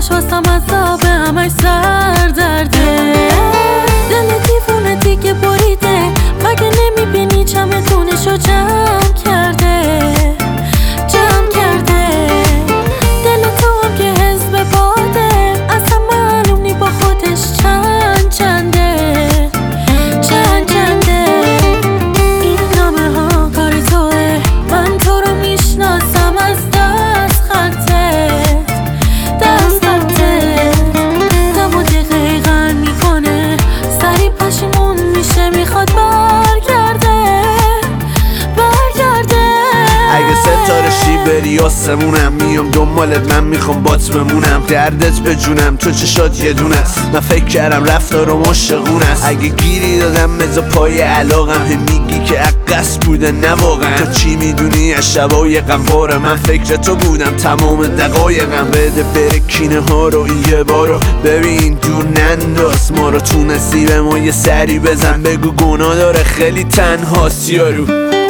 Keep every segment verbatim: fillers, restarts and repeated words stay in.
واسم عذابه، همش سر درده. دل دیوونه دیگه بریده، مگه نمیبینی چمدونشو جمع کرده جمع کرده. دل تو هم که حزب باده، اصلا معلوم نی با خودش چند چنده چند چنده. این نامه ها کار توه، من تو رو میشناسم از دست خطت دست خطت. دم و دقیقا میکنه، سری پشیمون میشه، میخواد برگرده برگرده. اگه ستاره شی بری آسمونم، میام دنبالت، من میخوام بات بمونم. دردت به جونم، تو چشات یه دونه است، من فکر کردم رفتار و مشقون است. اگه گیری دادم بزا پای علاقم، هم میگی که عقص بوده نه واقعا. تو چی میدونی از شبای غمواره، من فکر تو بودم تمام دقایقم. بده بره کینه ها رو یه بارو ببین، دور ننداز ما رو، تو نصیب ما یه سری بزن، بگو گناه داره خیلی تنهاست یارو.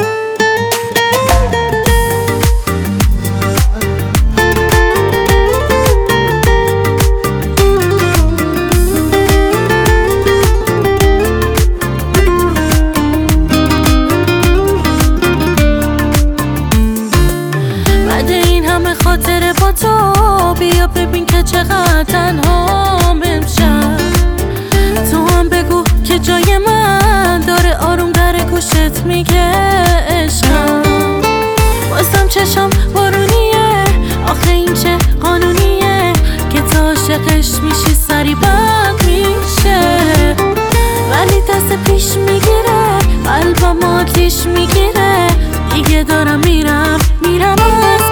خاطر با تو بیا ببین که چقدر تنهام امشب. تو هم بگو که جای من داره، آروم در گوشت میگه عشقم. واسم چشم بارونیه، آخه این چه قانونیه که تا عاشقش میشی سری بند میشه. ولی دست پیش میگیره، قلبم آتیش میگیره، دیگه دارم میرم میرم از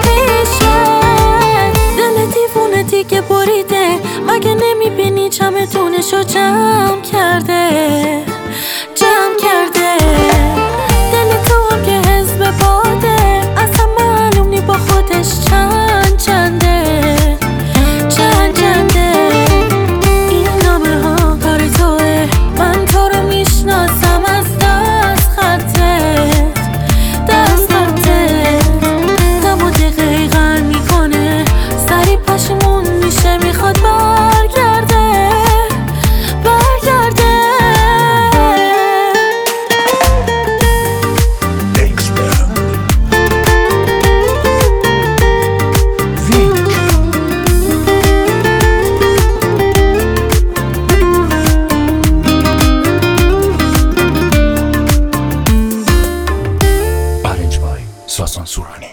دیگه بریده، مگه نمیبینی چمدونشو جمع کرده جمع کرده. دل تو هم که حزب باده، اصلا معلوم نی با خودش چند چنده چند چنده. این نامه ها کار توه، من تو رو میشناسم از دست خطت دست خطت. دم و دقیقا میکنه، سری پشیمون میشه، میخواد برگرده برگرده. Arranged by Sasan Surani.